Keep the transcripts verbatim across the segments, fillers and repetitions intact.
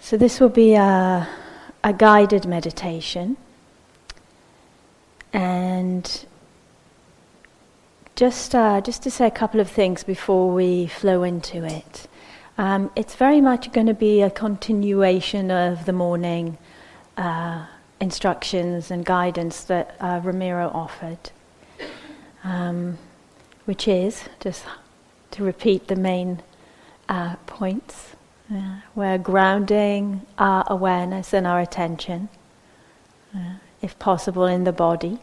So this will be a, a guided meditation, and just uh, just to say a couple of things before we flow into it. Um, it's very much going to be a continuation of the morning uh, instructions and guidance that uh, Ramiro offered, um, which is, just to repeat the main uh, points, uh, we're grounding our awareness and our attention, uh, if possible in the body,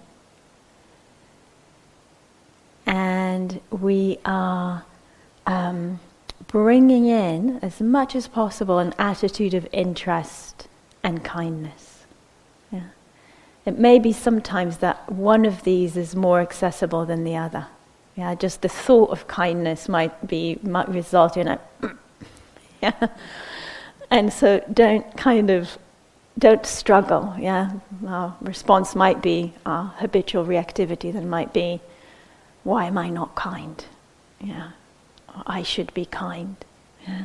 and we are um, bringing in, as much as possible, an attitude of interest and kindness. Yeah. It may be sometimes that one of these is more accessible than the other. Yeah, just the thought of kindness might be might result in a yeah, and so don't kind of don't struggle. Yeah, our response might be our habitual reactivity. That might be, why am I not kind? Yeah. I should be kind, yeah.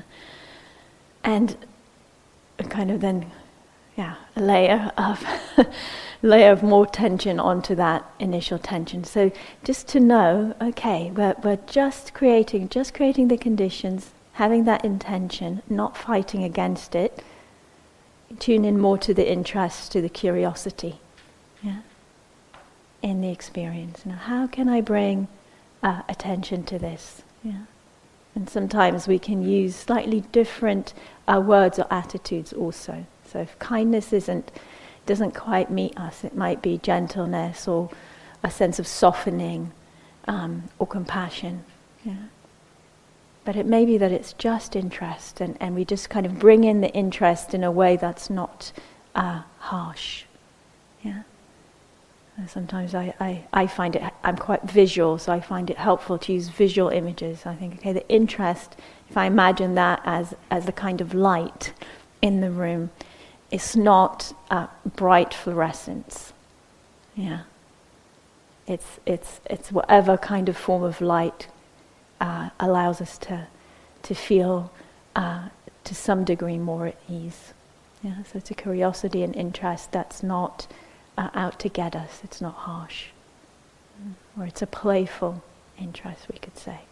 And a kind of then, yeah, a layer of layer of more tension onto that initial tension. So just to know, okay, we're we're just creating, just creating the conditions, having that intention, not fighting against it. Tune in more to the interest, to the curiosity, yeah, in the experience. Now, how can I bring uh, attention to this? Yeah. And sometimes we can use slightly different uh, words or attitudes also. So if kindness isn't, doesn't quite meet us, it might be gentleness or a sense of softening um, or compassion. Yeah. But it may be that it's just interest, and, and we just kind of bring in the interest in a way that's not uh, harsh. Yeah. Sometimes I, I, I find it, I'm quite visual, so I find it helpful to use visual images. I think, okay, the interest, if I imagine that as, as the kind of light in the room, it's not uh, bright fluorescence. Yeah. It's, it's, it's whatever kind of form of light uh, allows us to, to feel uh, to some degree more at ease. Yeah. So it's a curiosity and interest that's not Uh, out to get us. It's not harsh. Mm. Or it's a playful interest, we could say.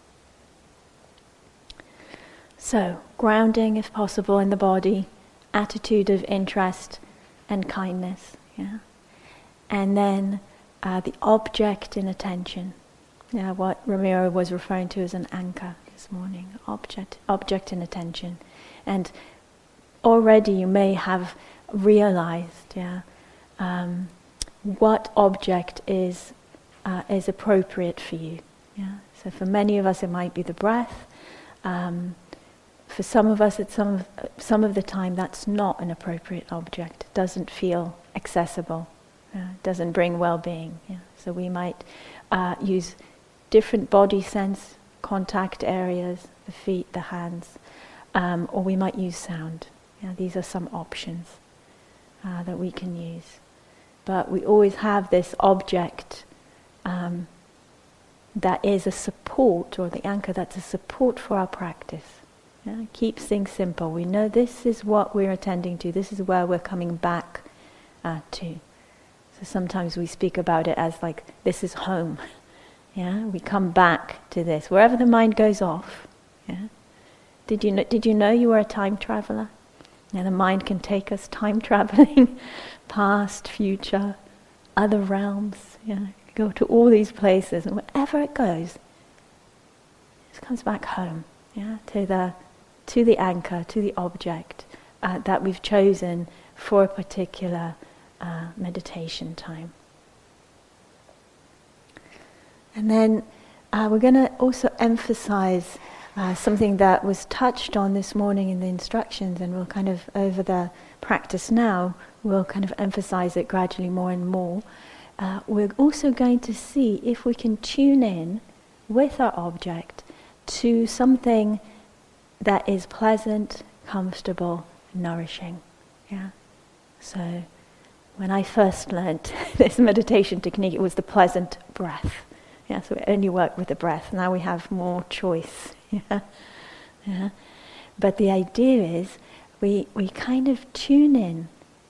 So, grounding, if possible, in the body, attitude of interest and kindness. Yeah. And then uh, the object in attention. Yeah, what Ramiro was referring to as an anchor this morning. Object, object in attention. And already you may have realized, yeah, Um, what object is uh, is appropriate for you. Yeah. So for many of us it might be the breath. Um, for some of us at some of, some of the time that's not an appropriate object. It doesn't feel accessible. Uh, it doesn't bring well-being. Yeah. So we might uh, use different body sense contact areas, the feet, the hands, um, or we might use sound. Yeah. These are some options uh, that we can use. But we always have this object um, that is a support, or the anchor that's a support for our practice. Yeah? Keeps things simple. We know this is what we're attending to, this is where we're coming back uh, to. So sometimes we speak about it as like, this is home. Yeah, we come back to this. Wherever the mind goes off. Yeah? Did you know, did you know you were a time traveler? Now the mind can take us time traveling, past, future, other realms. Yeah, go to all these places, and wherever it goes, it comes back home. Yeah, to the to the anchor, to the object uh, that we've chosen for a particular uh, meditation time. And then uh, we're going to also emphasize Uh, something that was touched on this morning in the instructions, and we'll kind of, over the practice now, we'll kind of emphasize it gradually more and more. Uh, we're also going to see if we can tune in with our object to something that is pleasant, comfortable, nourishing. Yeah. So when I first learned this meditation technique, it was the pleasant breath. Yeah, so we only work with the breath. Now we have more choice. Yeah, yeah. But the idea is we, we kind of tune in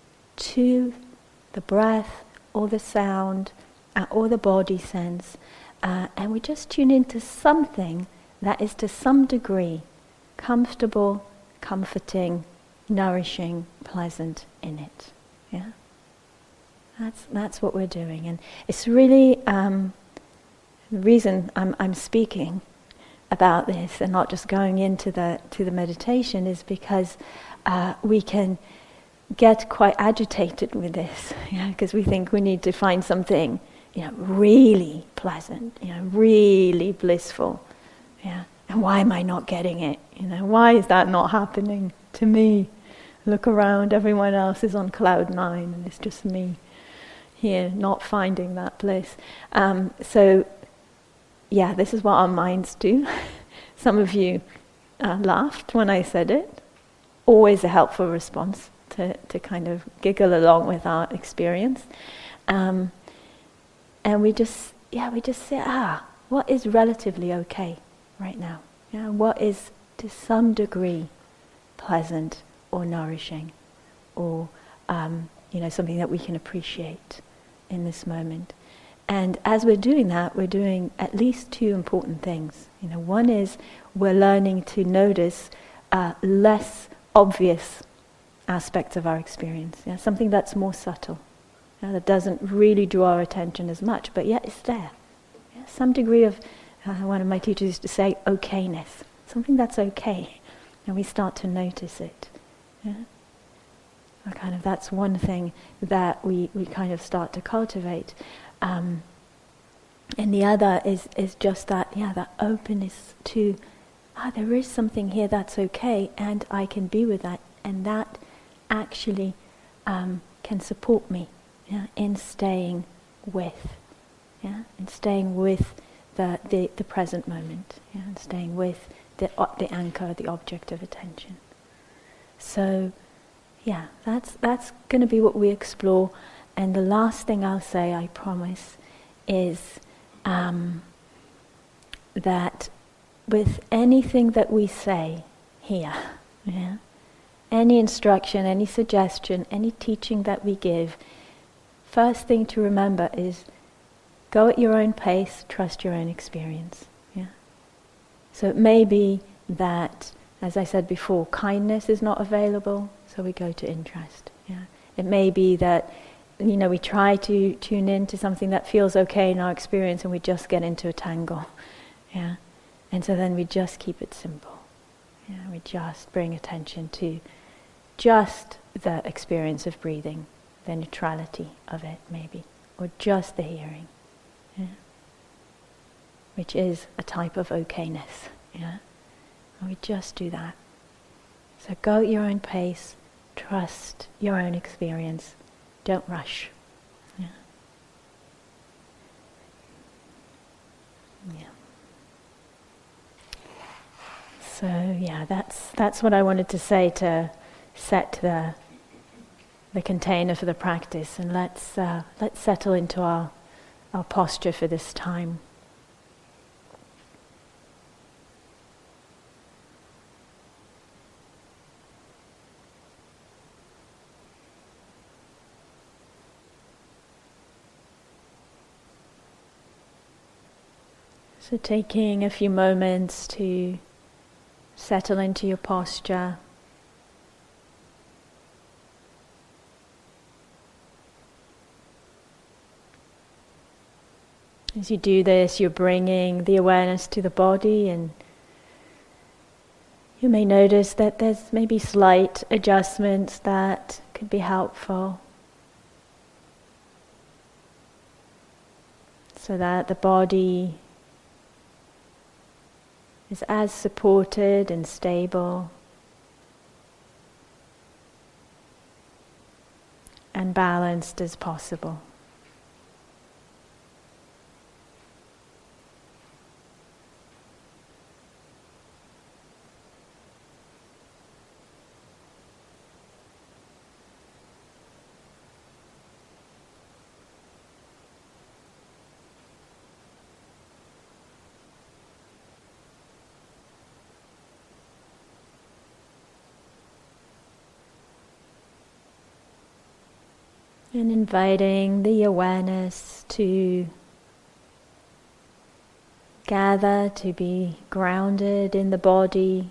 to the breath or the sound uh, or the body sense, uh, and we just tune into something that is to some degree comfortable, comforting, nourishing, pleasant in it. Yeah, that's that's what we're doing, and it's really um, the reason I'm I'm speaking about this and not just going into the to the meditation is because uh, we can get quite agitated with this, yeah, because we think we need to find something, you know, really pleasant, you know, really blissful, yeah. And why am I not getting it? You know, why is that not happening to me? Look around, everyone else is on cloud nine, and it's just me here not finding that bliss. Um, so, yeah, this is what our minds do. Some of you uh, laughed when I said it. Always a helpful response to, to kind of giggle along with our experience. Um, and we just, yeah, we just say, ah, what is relatively okay right now? Yeah, what is to some degree pleasant or nourishing, or um, you know, something that we can appreciate in this moment. And as we're doing that, we're doing at least two important things. You know, one is we're learning to notice uh, less obvious aspects of our experience. Yeah, something that's more subtle, yeah, that doesn't really draw our attention as much, but yet it's there. Yeah, some degree of, uh, one of my teachers used to say, okayness. Something that's okay, and we start to notice it. Yeah? Or kind of that's one thing that we, we kind of start to cultivate. Um, and the other is, is just that, yeah, that openness to, ah, there is something here that's okay, and I can be with that, and that actually um, can support me, yeah, in staying with, yeah, in staying with the the, the present moment, yeah, and staying with the uh, the anchor, the object of attention. So, yeah, that's that's going to be what we explore. And the last thing I'll say, I promise, is um, that with anything that we say here, yeah, any instruction, any suggestion, any teaching that we give, first thing to remember is go at your own pace, trust your own experience. Yeah. So it may be that, as I said before, kindness is not available, so we go to interest. Yeah. It may be that, you know, we try to tune in to something that feels okay in our experience, and we just get into a tangle. Yeah. And so then we just keep it simple. Yeah. We just bring attention to just the experience of breathing, the neutrality of it maybe, or just the hearing, yeah? Which is a type of okayness. Yeah? And we just do that. So go at your own pace, trust your own experience, don't rush. Yeah. Yeah. So yeah, that's that's what I wanted to say to set the the container for the practice, and let's uh, let's settle into our our posture for this time. So taking a few moments to settle into your posture. As you do this, you're bringing the awareness to the body, and you may notice that there's maybe slight adjustments that could be helpful, so that the body is as supported and stable and balanced as possible. And inviting the awareness to gather, to be grounded in the body.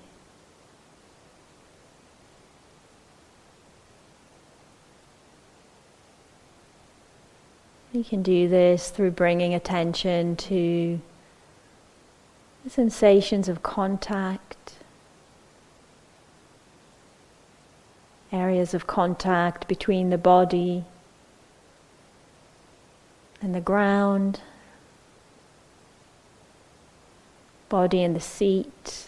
You can do this through bringing attention to the sensations of contact, areas of contact between the body and the ground, body and the seat.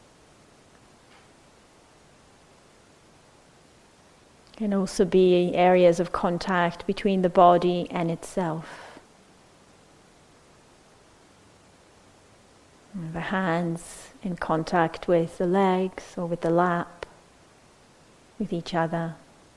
Can also be areas of contact between the body and itself. And the hands in contact with the legs or with the lap, with each other.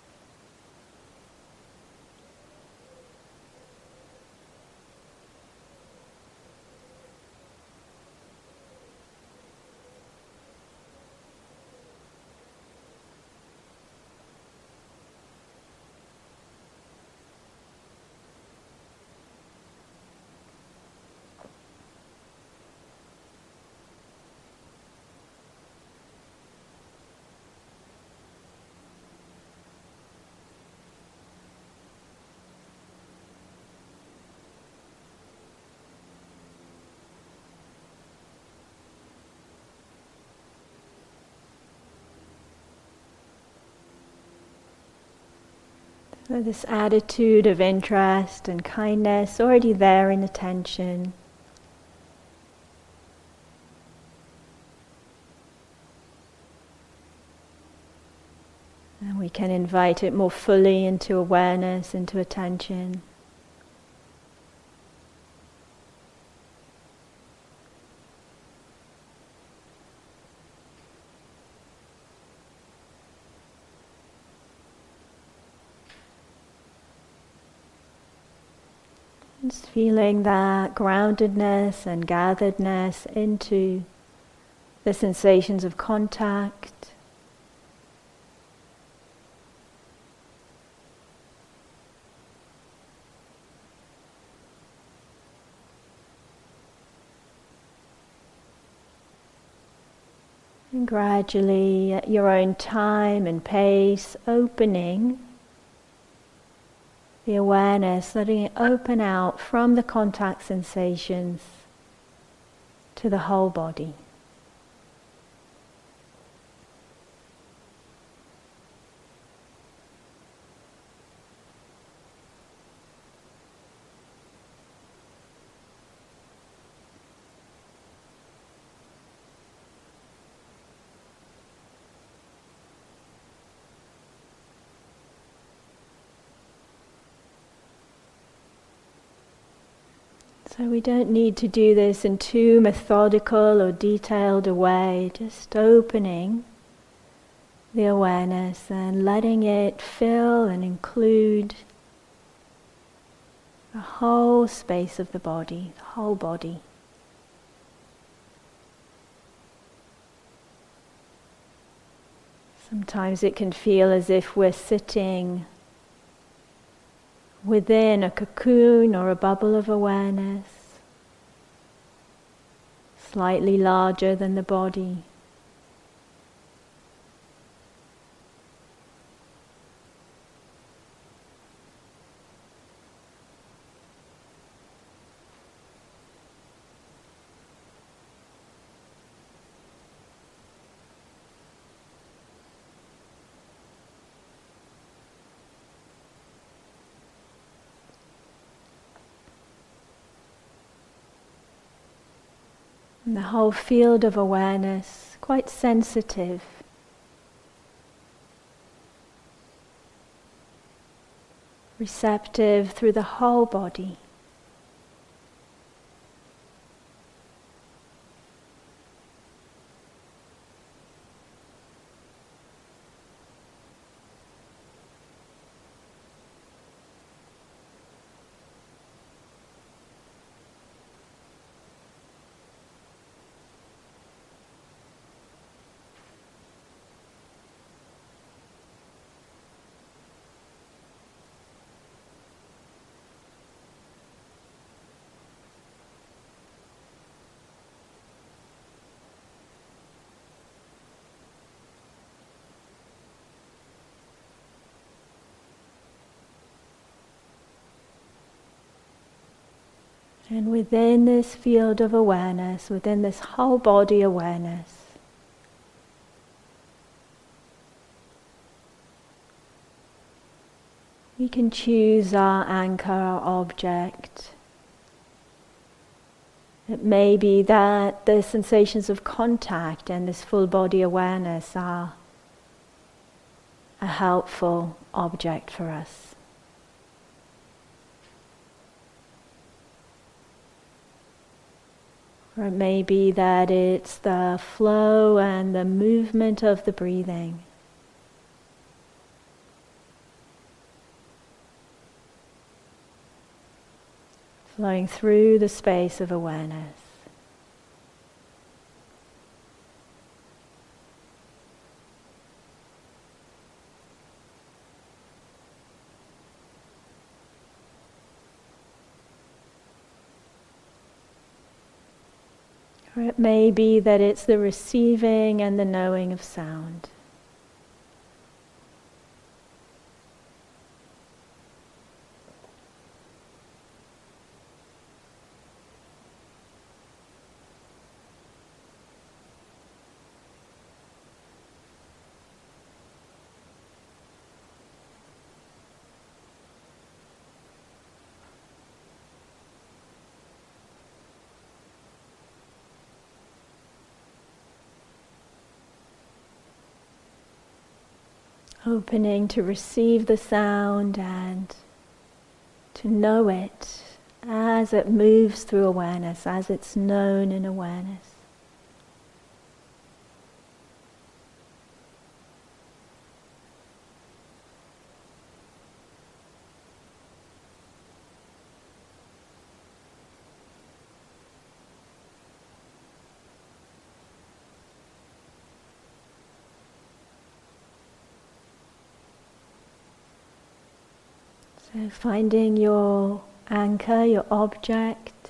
So this attitude of interest and kindness already there in attention. And we can invite it more fully into awareness, into attention. Just feeling that groundedness and gatheredness into the sensations of contact. And gradually, at your own time and pace, opening the awareness, letting it open out from the contact sensations to the whole body. So we don't need to do this in too methodical or detailed a way, just opening the awareness and letting it fill and include the whole space of the body, the whole body. Sometimes it can feel as if we're sitting within a cocoon or a bubble of awareness, slightly larger than the body. And the whole field of awareness, quite sensitive. Receptive through the whole body. And within this field of awareness, within this whole body awareness, we can choose our anchor, our object. It may be that the sensations of contact and this full body awareness are a helpful object for us. Or it may be that it's the flow and the movement of the breathing. Flowing through the space of awareness. Or it may be that it's the receiving and the knowing of sound. Opening to receive the sound and to know it as it moves through awareness, as it's known in awareness. So finding your anchor, your object.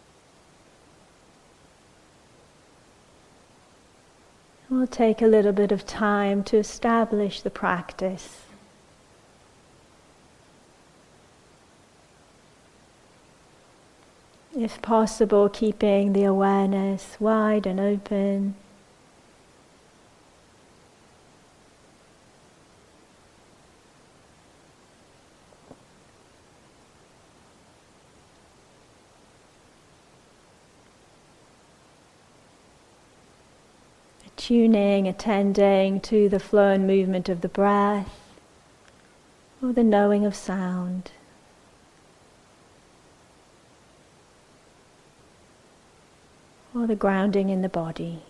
We'll take a little bit of time to establish the practice. If possible, keeping the awareness wide and open. Tuning, attending to the flow and movement of the breath, or the knowing of sound. Or the grounding in the body.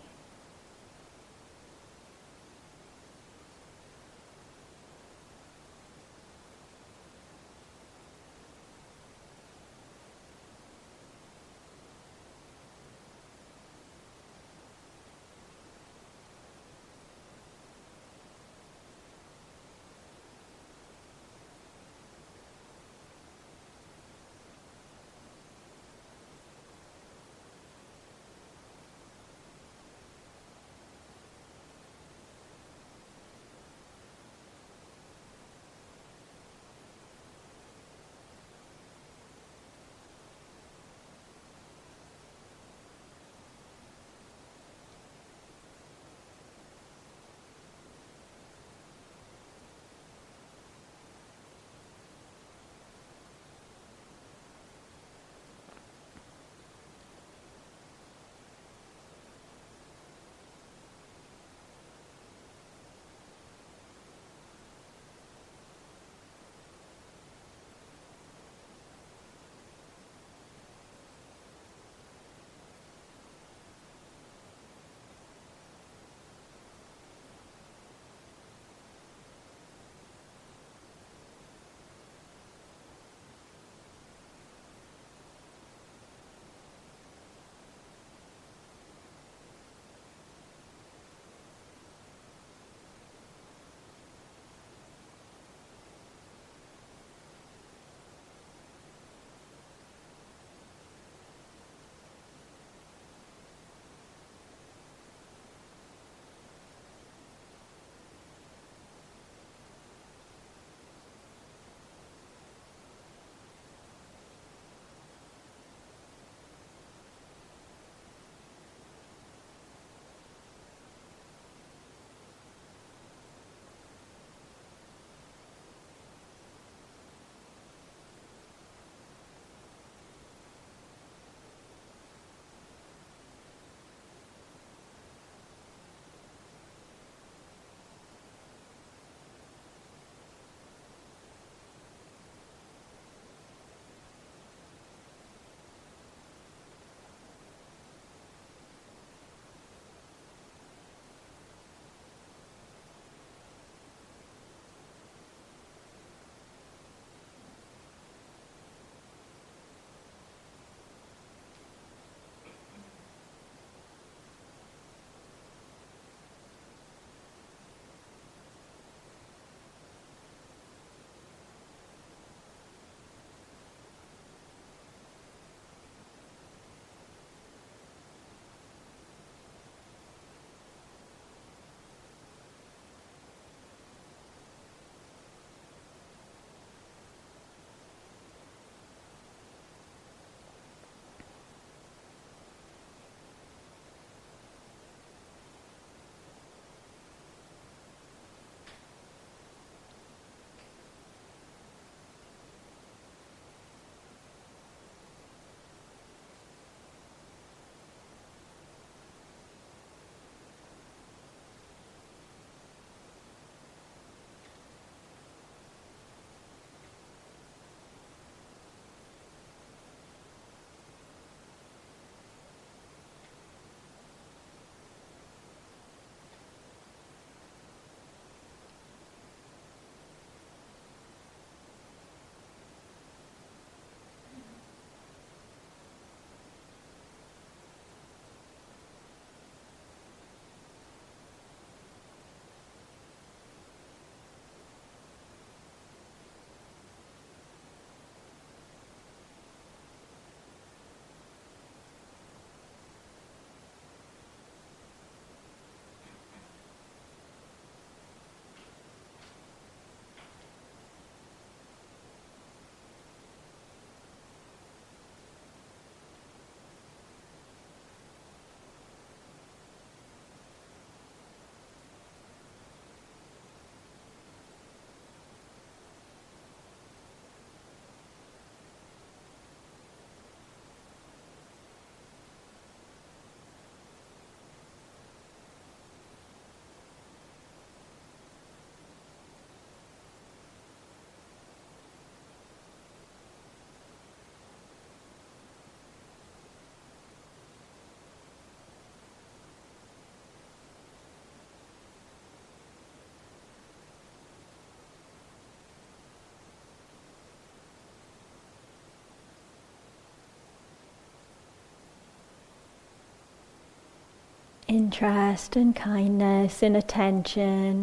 interest and kindness in attention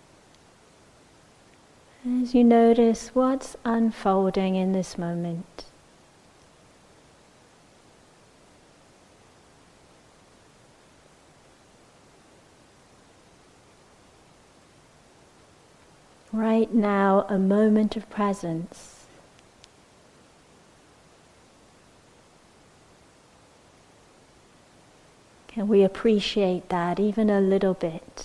as you notice what's unfolding in this moment. Right now, a moment of presence. Can we appreciate that even a little bit?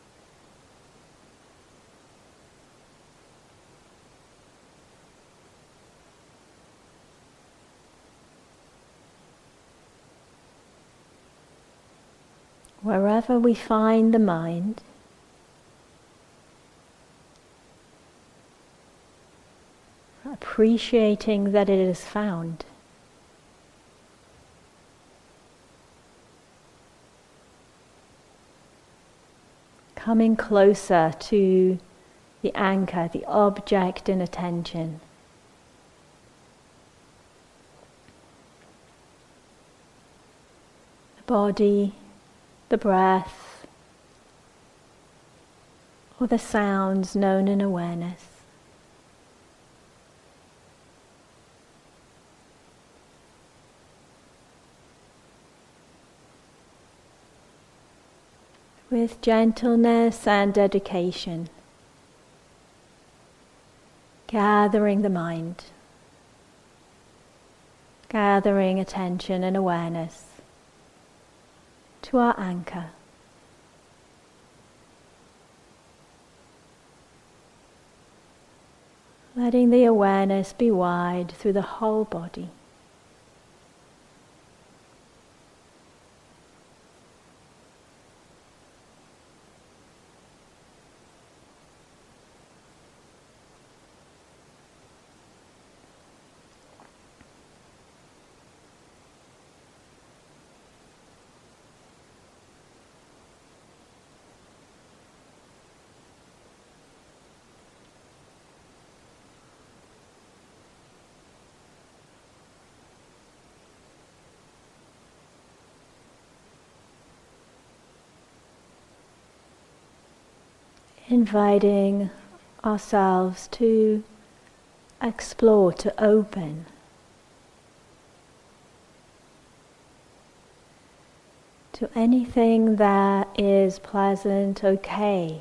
Wherever we find the mind, appreciating that it is found. Coming closer to the anchor, the object in attention. The body, the breath, or the sounds known in awareness. With gentleness and dedication, gathering the mind, gathering attention and awareness to our anchor. Letting the awareness be wide through the whole body. Inviting ourselves to explore, to open. To anything that is pleasant, okay,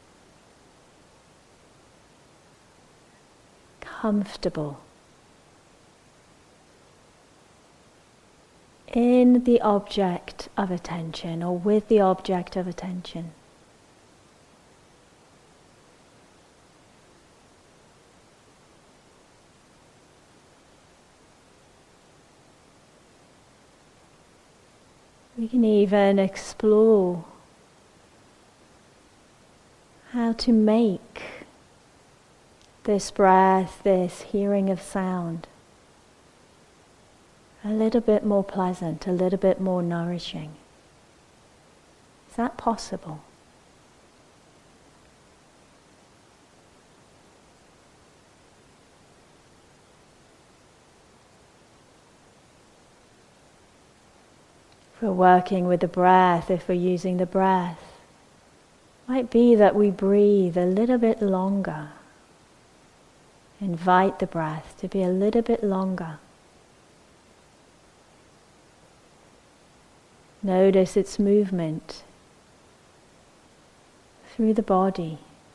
comfortable, in the object of attention or with the object of attention. We can even explore how to make this breath, this hearing of sound, a little bit more pleasant, a little bit more nourishing. Is that possible? If we're working with the breath, if we're using the breath, it might be that we breathe a little bit longer. Invite the breath to be a little bit longer. Notice its movement through the body.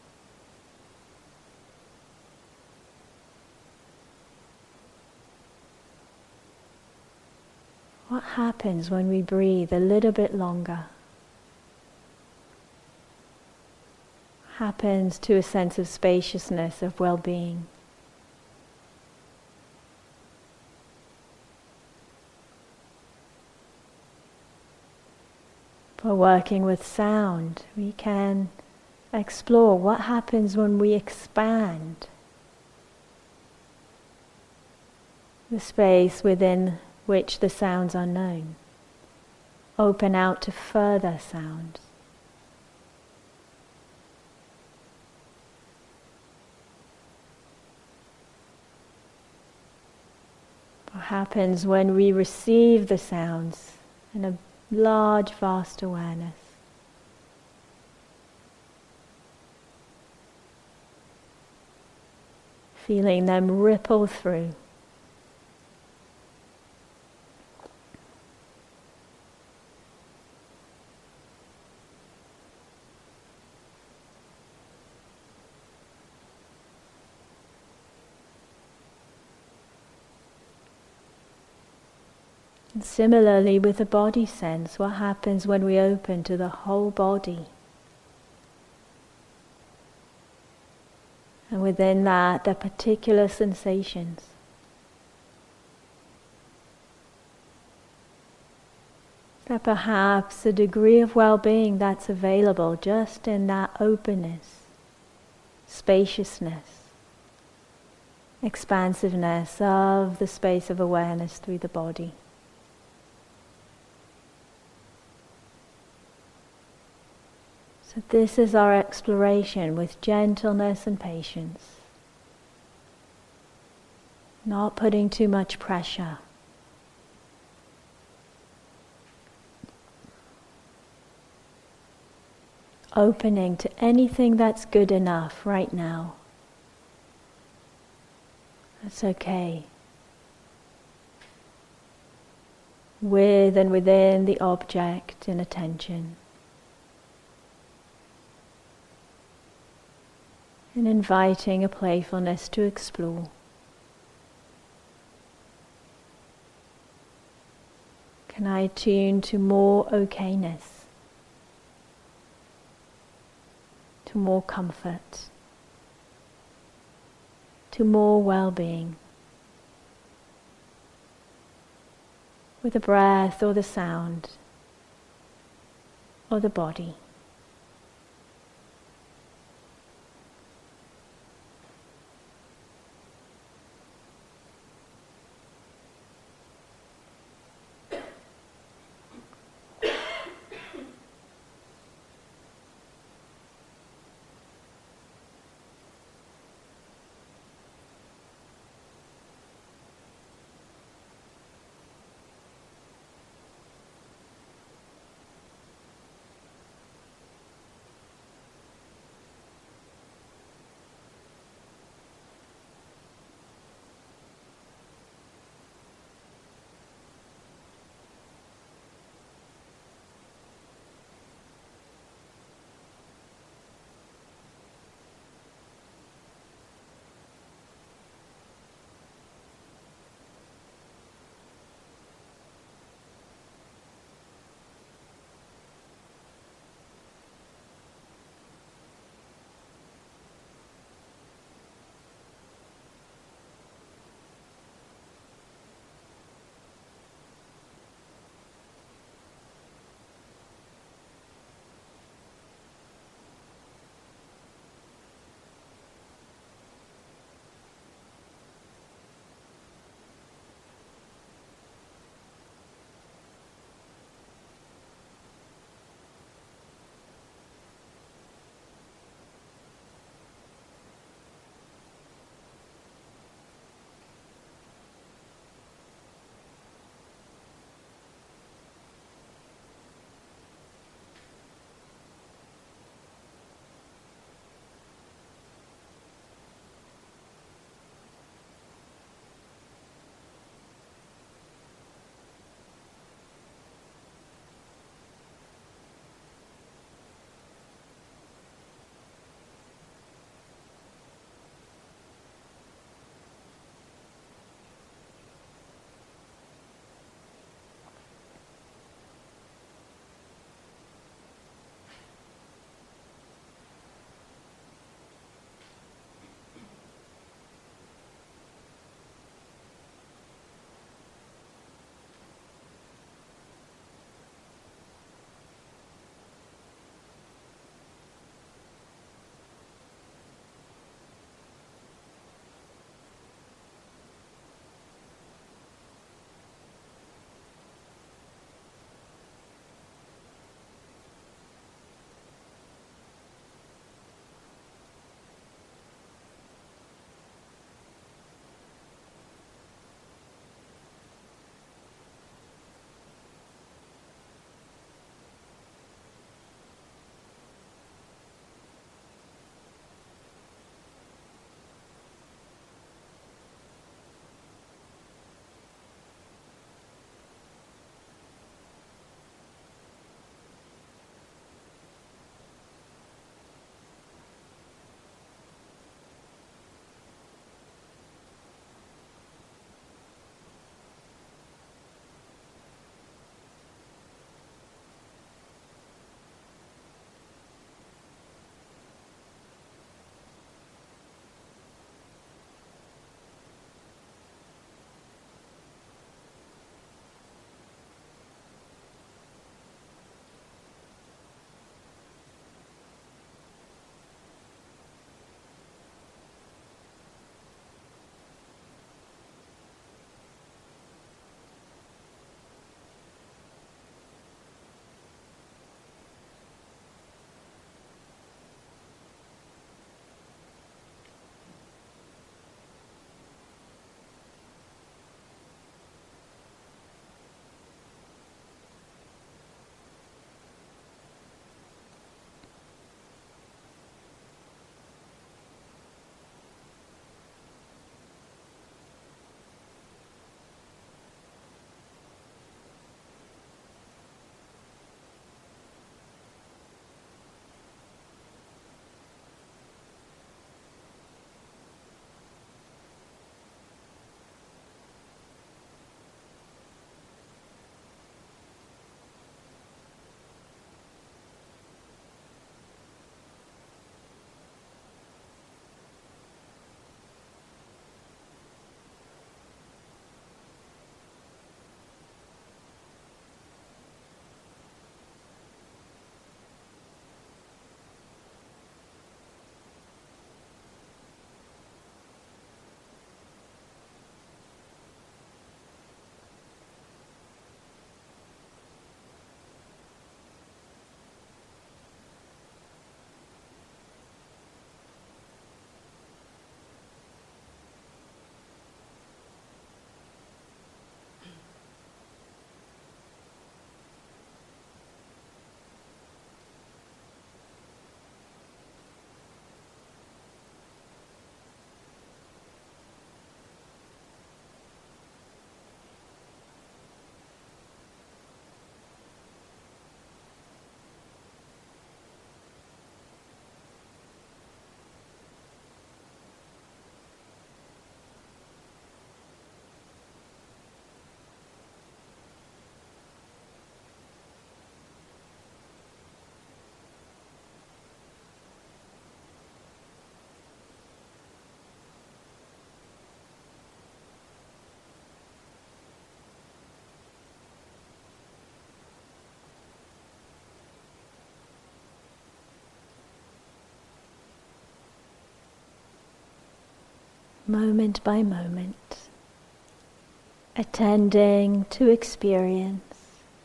What happens when we breathe a little bit longer? Happens to a sense of spaciousness, of well-being. For working with sound, we can explore what happens when we expand the space within which the sounds are known. Open out to further sounds. What happens when we receive the sounds in a large, vast awareness. Feeling them ripple through. And similarly with the body sense, what happens when we open to the whole body? And within that, the particular sensations. That perhaps a degree of well-being that's available just in that openness, spaciousness, expansiveness of the space of awareness through the body. So this is our exploration with gentleness and patience. Not putting too much pressure. Opening to anything that's good enough right now. That's okay. With and within the object in attention. And inviting a playfulness to explore. Can I tune to more okayness, to more comfort, to more well-being, with the breath or the sound or the body? moment by moment, attending to experience,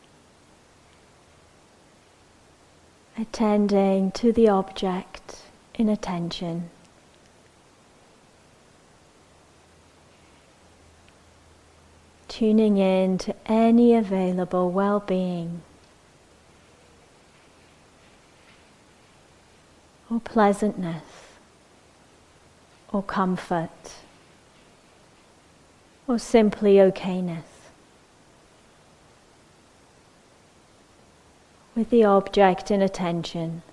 attending to the object in attention. Tuning in to any available well-being or pleasantness or comfort or simply okayness with the object in attention,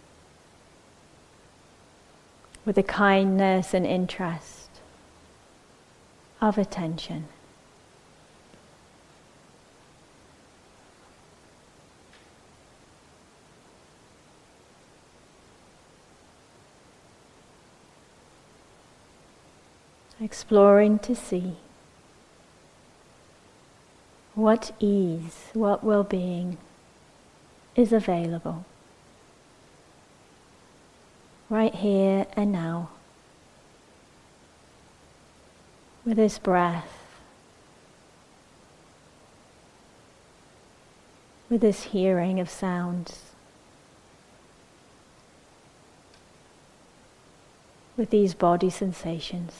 with the kindness and interest of attention. Exploring to see what ease, what well-being is available right here and now with this breath, with this hearing of sounds, with these body sensations.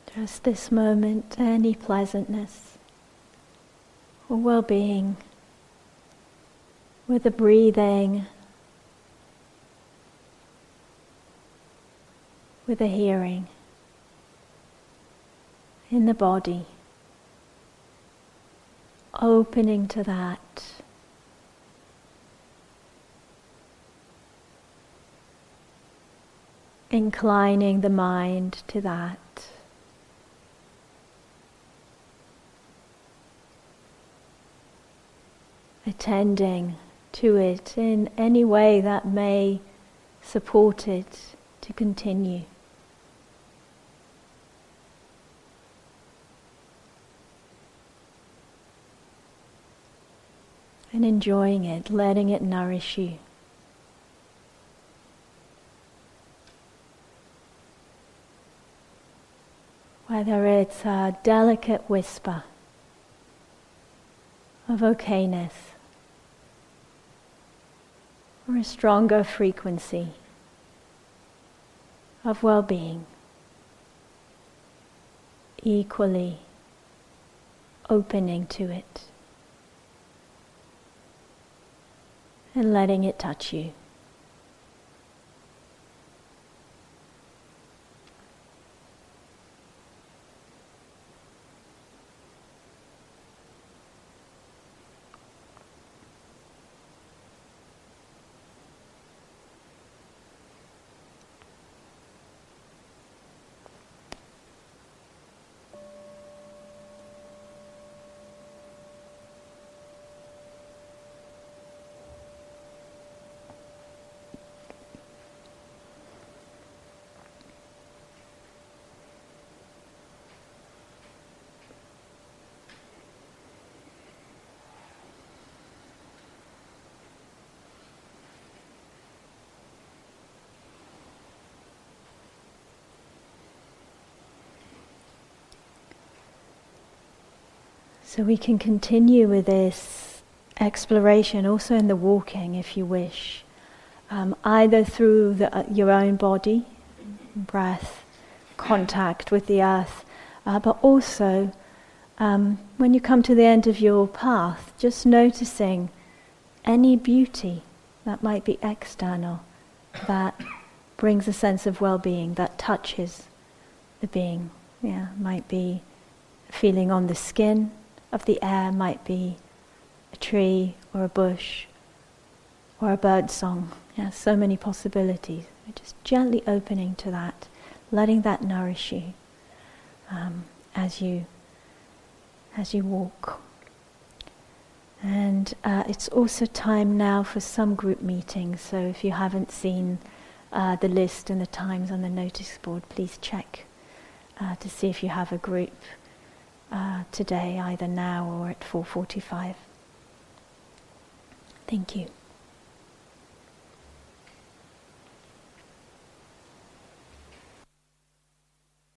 Just this moment, any pleasantness or well-being with the breathing, with the hearing in the body, opening to that. Inclining the mind to that. Attending to it in any way that may support it to continue. And enjoying it, letting it nourish you. Whether it's a delicate whisper of okayness or a stronger frequency of well-being, equally opening to it and letting it touch you. So we can continue with this exploration also in the walking if you wish, um, either through the, uh, your own body, breath, contact with the earth, uh, but also um, when you come to the end of your path, just noticing any beauty that might be external, that brings a sense of well-being, that touches the being. Yeah, might be a feeling on the skin of the air, might be a tree or a bush or a bird song. Yeah, so many possibilities. We're just gently opening to that, letting that nourish you um, as you as you walk. And uh, it's also time now for some group meetings. So if you haven't seen uh, the list and the times on the notice board, please check uh, to see if you have a group Uh, today, either now or at four forty-five. Thank you.